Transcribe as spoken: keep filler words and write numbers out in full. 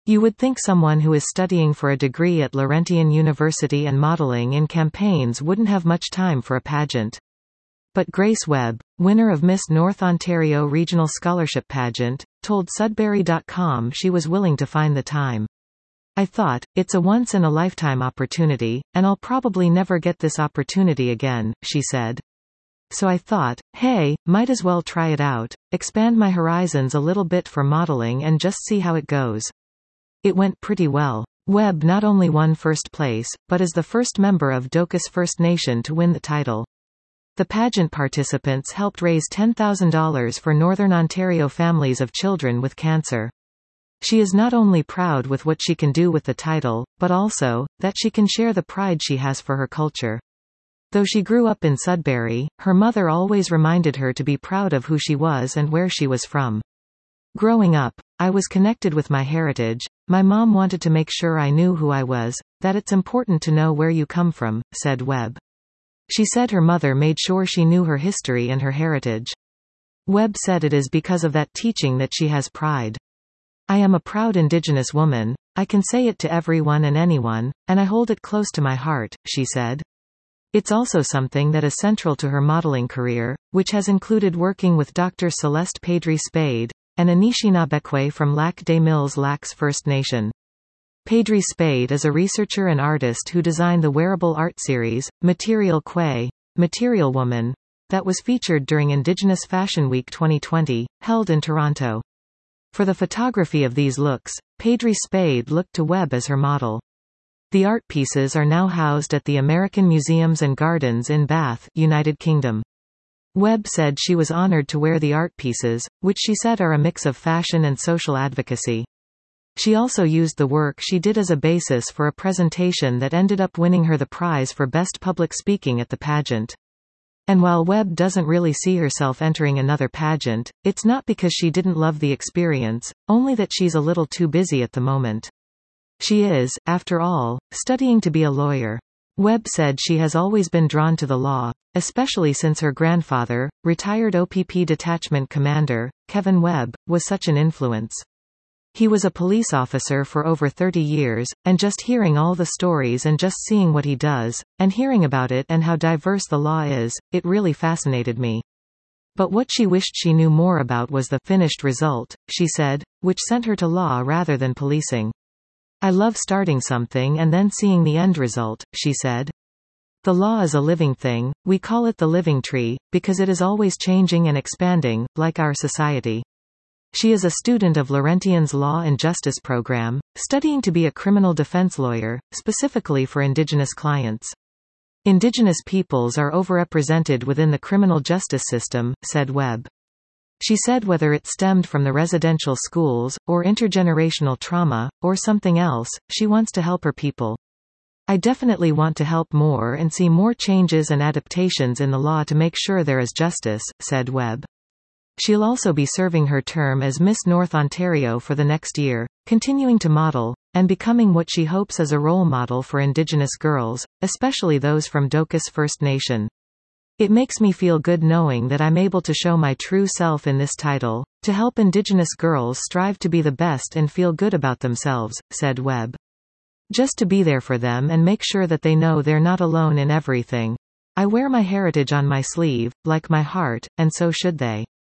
You would think someone who is studying for a degree at Laurentian University and modeling in campaigns wouldn't have much time for a pageant. But Grace Webb, winner of Miss North Ontario Regional Scholarship Pageant, told Sudbury dot com she was willing to find the time. I thought, it's a once-in-a-lifetime opportunity, and I'll probably never get this opportunity again, she said. So I thought, hey, might as well try it out, expand my horizons a little bit for modeling and just see how it goes. It went pretty well. Webb not only won first place, but is the first member of Docus First Nation to win the title. The pageant participants helped raise ten thousand dollars for Northern Ontario families of children with cancer. She is not only proud with what she can do with the title, but also, that she can share the pride she has for her culture. Though she grew up in Sudbury, her mother always reminded her to be proud of who she was and where she was from. Growing up, I was connected with my heritage. My mom wanted to make sure I knew who I was, that it's important to know where you come from, said Webb. She said her mother made sure she knew her history and her heritage. Webb said it is because of that teaching that she has pride. I am a proud Indigenous woman, I can say it to everyone and anyone, and I hold it close to my heart, she said. It's also something that is central to her modeling career, which has included working with Doctor Celeste Pedri Spade, an Anishinabekwe from Lac des Mills Lacs First Nation. Pedri Spade is a researcher and artist who designed the wearable art series, Material Kwe, Material Woman, that was featured during Indigenous Fashion Week twenty twenty, held in Toronto. For the photography of these looks, Pedri Spade looked to Webb as her model. The art pieces are now housed at the American Museums and Gardens in Bath, United Kingdom. Webb said she was honored to wear the art pieces, which she said are a mix of fashion and social advocacy. She also used the work she did as a basis for a presentation that ended up winning her the prize for Best Public Speaking at the pageant. And while Webb doesn't really see herself entering another pageant, it's not because she didn't love the experience, only that she's a little too busy at the moment. She is, after all, studying to be a lawyer. Webb said she has always been drawn to the law, especially since her grandfather, retired O P P detachment commander, Kevin Webb, was such an influence. He was a police officer for over thirty years, and just hearing all the stories and just seeing what he does, and hearing about it and how diverse the law is, it really fascinated me. But what she wished she knew more about was the finished result, she said, which sent her to law rather than policing. I love starting something and then seeing the end result, she said. The law is a living thing, we call it the living tree, because it is always changing and expanding, like our society. She is a student of Laurentian's Law and Justice program, studying to be a criminal defense lawyer, specifically for Indigenous clients. Indigenous peoples are overrepresented within the criminal justice system, said Webb. She said whether it stemmed from the residential schools, or intergenerational trauma, or something else, she wants to help her people. I definitely want to help more and see more changes and adaptations in the law to make sure there is justice, said Webb. She'll also be serving her term as Miss North Ontario for the next year, continuing to model, and becoming what she hopes is a role model for Indigenous girls, especially those from Docus First Nation. It makes me feel good knowing that I'm able to show my true self in this title, to help Indigenous girls strive to be the best and feel good about themselves, said Webb. Just to be there for them and make sure that they know they're not alone in everything. I wear my heritage on my sleeve, like my heart, and so should they.